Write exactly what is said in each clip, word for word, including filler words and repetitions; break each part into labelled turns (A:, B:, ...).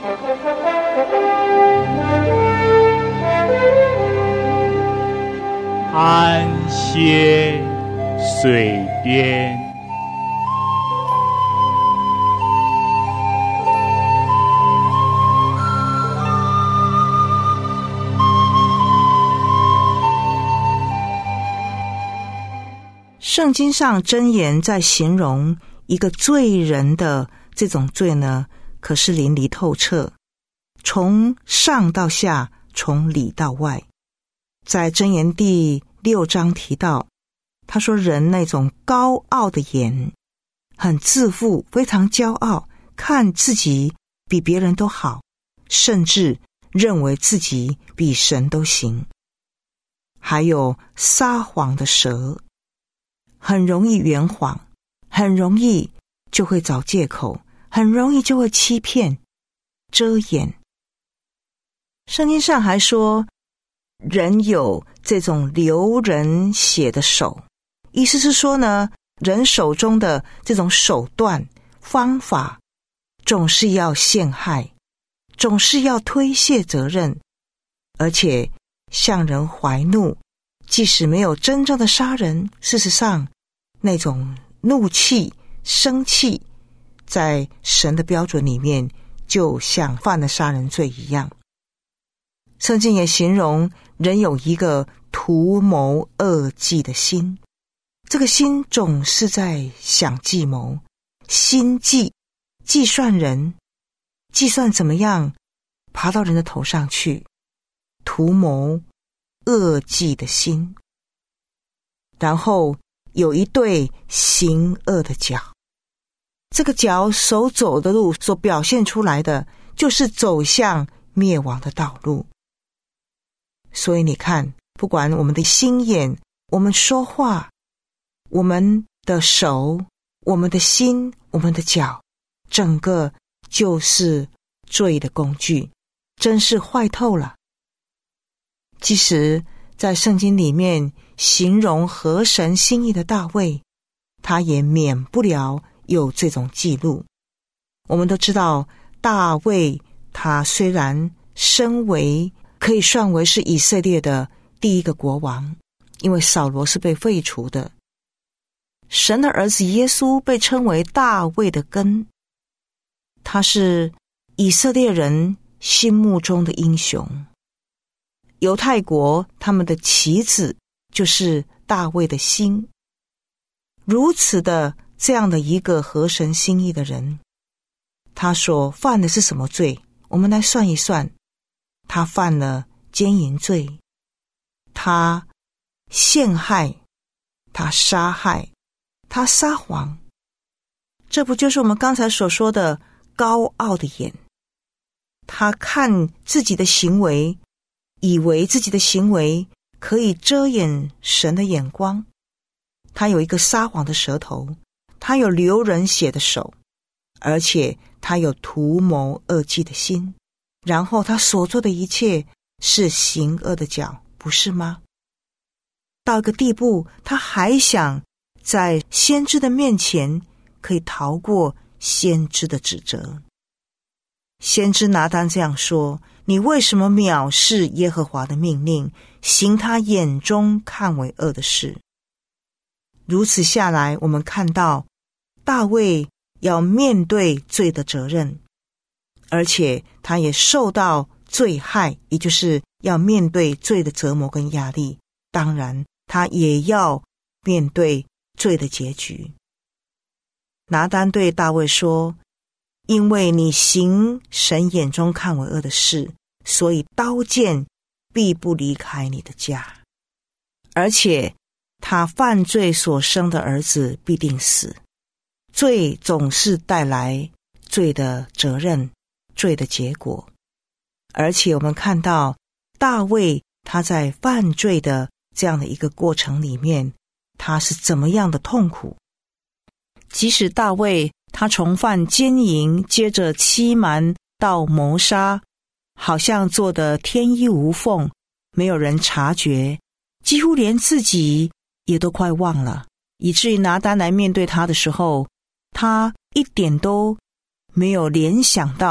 A: 安歇水边。
B: 圣经上箴言在形容一个罪人的这种罪呢，可是淋漓透彻，从上到下，从里到外。在箴言第六章提到，他说人那种高傲的眼，很自负，非常骄傲，看自己比别人都好，甚至认为自己比神都行。还有撒谎的舌，很容易圆谎，很容易就会找借口，很容易就会欺骗、遮掩。圣经上还说，人有这种流人血的手，意思是说呢，人手中的这种手段、方法，总是要陷害，总是要推卸责任，而且向人怀怒，即使没有真正的杀人，事实上那种怒气、生气，在神的标准里面，就像犯了杀人罪一样。圣经也形容人有一个图谋恶计的心，这个心总是在想计谋，心计，计算人，计算怎么样爬到人的头上去，图谋恶计的心。然后有一对行恶的脚，这个脚所走的路所表现出来的，就是走向灭亡的道路。所以你看，不管我们的心眼，我们说话，我们的手，我们的心，我们的脚，整个就是罪的工具，真是坏透了。其实在圣经里面形容合神心意的大卫，他也免不了有这种记录。我们都知道，大卫他虽然身为可以算为是以色列的第一个国王，因为扫罗是被废除的，神的儿子耶稣被称为大卫的根，他是以色列人心目中的英雄。犹太国他们的旗子就是大卫的心。如此的这样的一个合神心意的人，他所犯的是什么罪？我们来算一算，他犯了奸淫罪，他陷害，他杀害，他撒谎。这不就是我们刚才所说的高傲的眼？他看自己的行为，以为自己的行为可以遮掩神的眼光。他有一个撒谎的舌头，他有流人血的手，而且他有图谋恶计的心，然后他所做的一切是行恶的脚，不是吗？到一个地步，他还想在先知的面前可以逃过先知的指责。先知拿单这样说，你为什么藐视耶和华的命令，行他眼中看为恶的事？如此下来，我们看到大卫要面对罪的责任，而且他也受到罪害，也就是要面对罪的折磨跟压力，当然他也要面对罪的结局。拿单对大卫说，因为你行神眼中看为恶的事，所以刀剑必不离开你的家，而且他犯罪所生的儿子必定死。罪总是带来罪的责任，罪的结果。而且我们看到大卫他在犯罪的这样的一个过程里面，他是怎么样的痛苦。即使大卫他从犯奸淫，接着欺瞒到谋杀，好像做得天衣无缝，没有人察觉，几乎连自己也都快忘了，以至于拿单来面对他的时候，他一点都没有联想到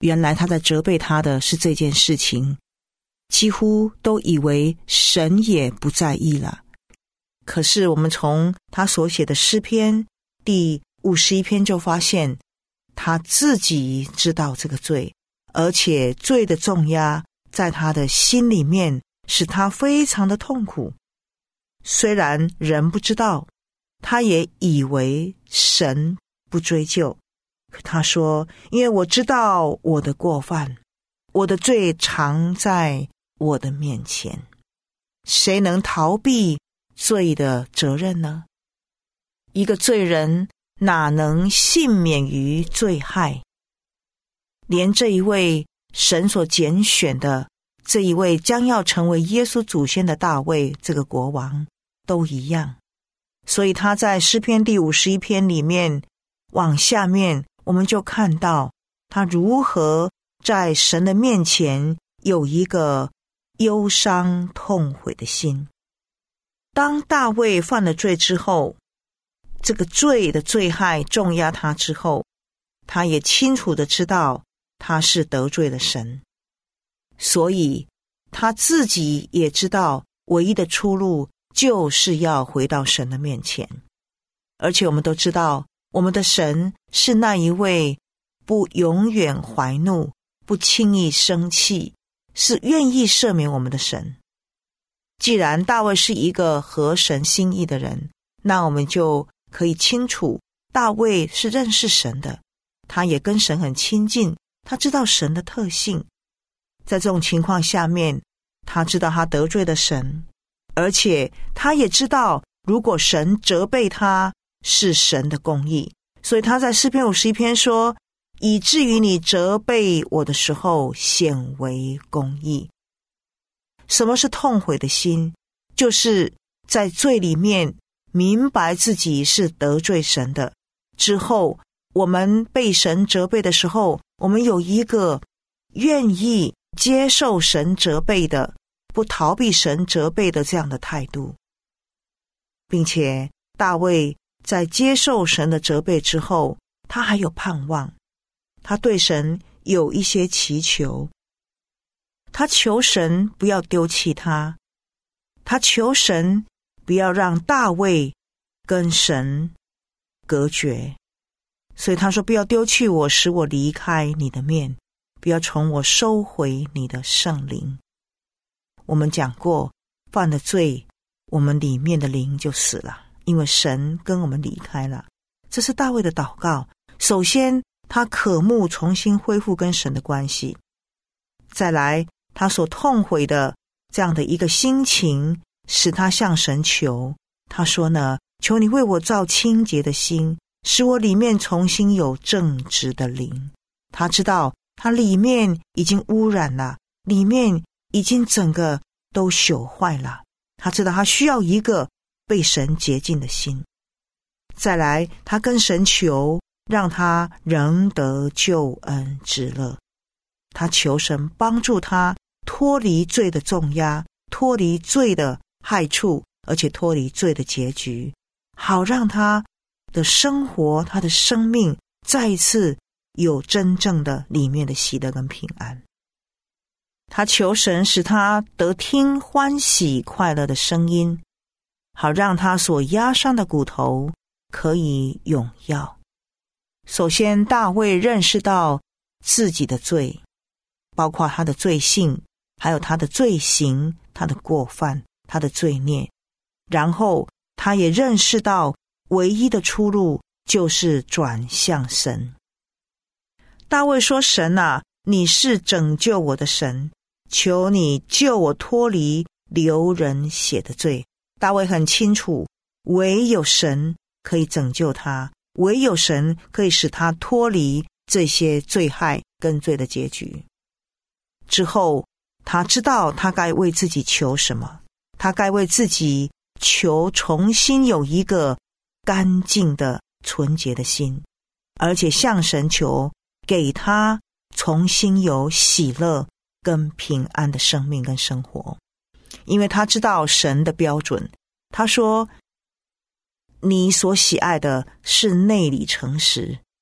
B: 原来他在责备他的是这件事情，几乎都以为神也不在意了。可是我们从他所写的诗篇第五十一篇就发现，他自己知道这个罪，而且罪的重压在他的心里面，使他非常的痛苦。虽然人不知道，他也以为神不追究。可他说，因为我知道我的过犯，我的罪常在我的面前，谁能逃避罪的责任呢？一个罪人哪能幸免于罪害？连这一位神所拣选的，这一位将要成为耶稣祖先的大卫，这个国王都一样。所以他在诗篇第五十一篇里面往下面，我们就看到他如何在神的面前有一个忧伤痛悔的心。当大卫犯了罪之后，这个罪的罪害重压他之后，他也清楚地知道他是得罪了神，所以他自己也知道唯一的出路就是要回到神的面前。而且我们都知道，我们的神是那一位不永远怀怒，不轻易生气，是愿意赦免我们的神。既然大卫是一个合神心意的人，那我们就可以清楚，大卫是认识神的，他也跟神很亲近，他知道神的特性。在这种情况下面，他知道他得罪了神，而且他也知道如果神责备他是神的公义，所以他在诗篇五十一篇说，以至于你责备我的时候显为公义。什么是痛悔的心？就是在罪里面明白自己是得罪神的，之后我们被神责备的时候，我们有一个愿意接受神责备的，不逃避神责备的这样的态度。并且大卫在接受神的责备之后，他还有盼望，他对神有一些祈求，他求神不要丢弃他，他求神不要让大卫跟神隔绝。所以他说，不要丢弃我，使我离开你的面，不要从我收回你的圣灵。我们讲过，犯了罪，我们里面的灵就死了，因为神跟我们离开了。这是大卫的祷告。首先他渴慕重新恢复跟神的关系，再来他所痛悔的这样的一个心情，使他向神求。他说呢，求你为我造清洁的心，使我里面重新有正直的灵。他知道他里面已经污染了，里面已经整个都朽坏了，他知道他需要一个被神洁净的心。再来他跟神求，让他仍得救恩之乐。他求神帮助他脱离罪的重压，脱离罪的害处，而且脱离罪的结局，好让他的生活，他的生命再一次有真正的里面的喜乐跟平安。他求神使他得听欢喜快乐的声音，好让他所压伤的骨头可以永耀。首先大卫认识到自己的罪，包括他的罪性，还有他的罪行，他的过犯，他的罪孽。然后他也认识到唯一的出路就是转向神。大卫说，神啊，你是拯救我的神，求你救我脱离流人血的罪。大卫很清楚，唯有神可以拯救他，唯有神可以使他脱离这些罪害跟罪的结局。之后他知道他该为自己求什么，他该为自己求重新有一个干净的纯洁的心，而且向神求给他重新有喜乐跟平安的生命跟生活。因为他知道神的标准，他说，你所喜爱的是内里诚实，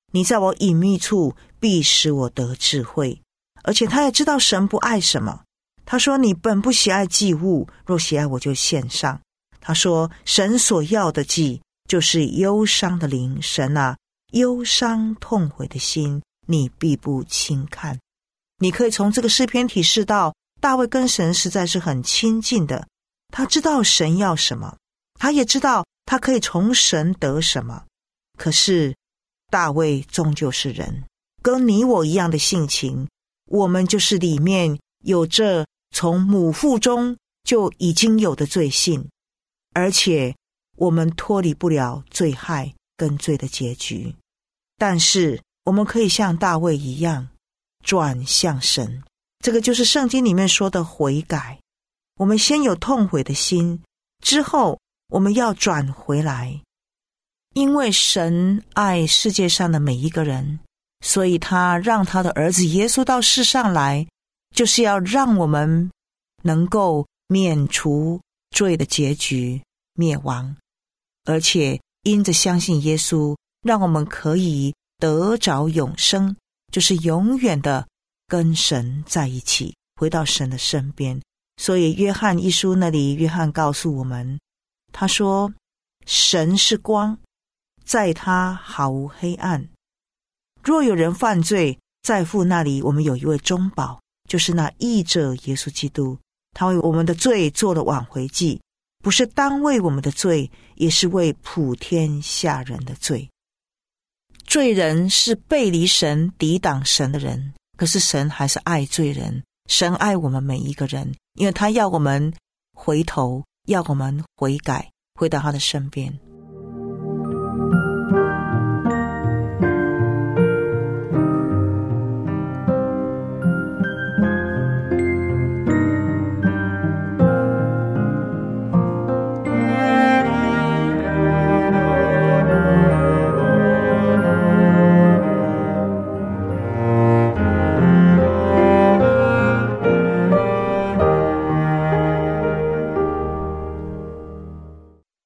B: 你在我隐秘处必使我得智慧。而且他也知道神不爱什么，他说你本不喜爱祭物，若喜爱我就献上。他说神所要的祭就是忧伤的灵，神啊，忧伤痛悔的心你必不轻看。你可以从这个诗篇体示到大卫跟神实在是很亲近的，他知道神要什么，他也知道他可以从神得什么。可是大卫终究是人，跟你我一样的性情，我们就是里面有着从母腹中就已经有的罪性，而且我们脱离不了罪害跟罪的结局。但是我们可以像大卫一样转向神，这个就是圣经里面说的悔改。我们先有痛悔的心，之后我们要转回来。因为神爱世界上的每一个人，所以他让他的儿子耶稣到世上来，就是要让我们能够免除罪的结局，灭亡。而且因着相信耶稣，让我们可以得着永生，就是永远的跟神在一起，回到神的身边。所以约翰一书那里，约翰告诉我们，他说神是光，在他毫无黑暗。若有人犯罪，在父那里我们有一位中保，就是那义者耶稣基督，他为我们的罪做了挽回祭，不是单为我们的罪，也是为普天下人的罪。罪人是背离神抵挡神的人，可是神还是爱罪人，神爱我们每一个人，因为他要我们回头，要我们悔改，回到他的身边。